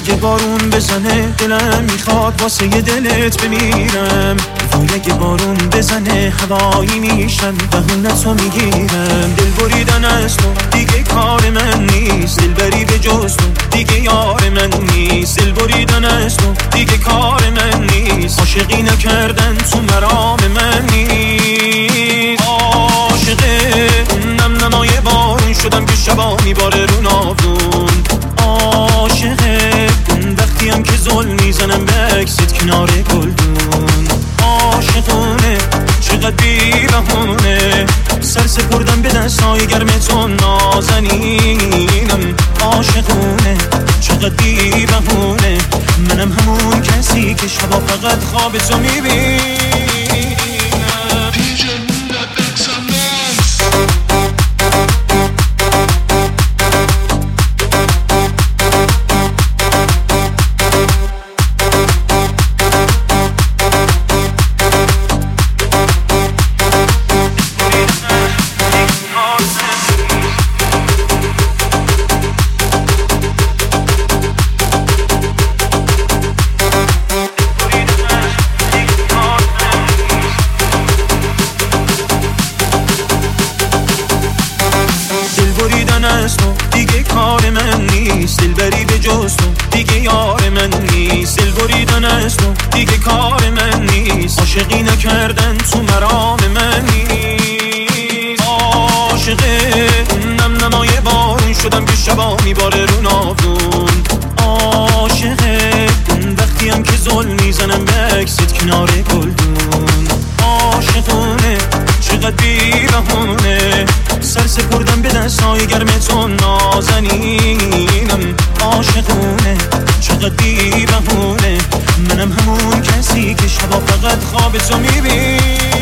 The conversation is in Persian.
اگه بارون بزنه دلم میخواد واسه یه دلت بمیرم. وای اگه بارون بزنه هوایی میشم بهونتو میگیرم. دل بریدن از تو دیگه کار من نیست، دلبری به جز تو دیگه یار من نیست. دل بریدن از تو دیگه کار من نیست، عاشقی نکردن تو مرام من نیست. عاشقه اونم نمای بارون شدم که شبا میباره رو ناودون. عاشقه اون وقتی هم که ظلم میزنم به عکست کنار گلدون. عاشقونه چقدر بی بهونه سر سپردم به دستای گرم تو نازنینم. عاشقونه چقدر بی بهونه منم همون کسی که شبا فقط خواب تو میبینم. از تو دیگه کار من نیست، دلبری به جز تو دیگه یار من نیست. دل بریدن از تو دیگه کار من نیست، عاشقی نکردن تو مرام من نیست. عاشقه اونم نمای بارون شدم که شبا میباره رو ناودون. عاشقه اون وقتی هم که ظلم میزنم به عکست کنار گلدون. عاشقونه چقدر بی بهونه سر سپردم به دستای گرم تو نازنینم. عاشقونه چقدر بی بهونه منم همون کسی که شبا فقط خواب تو میبینم.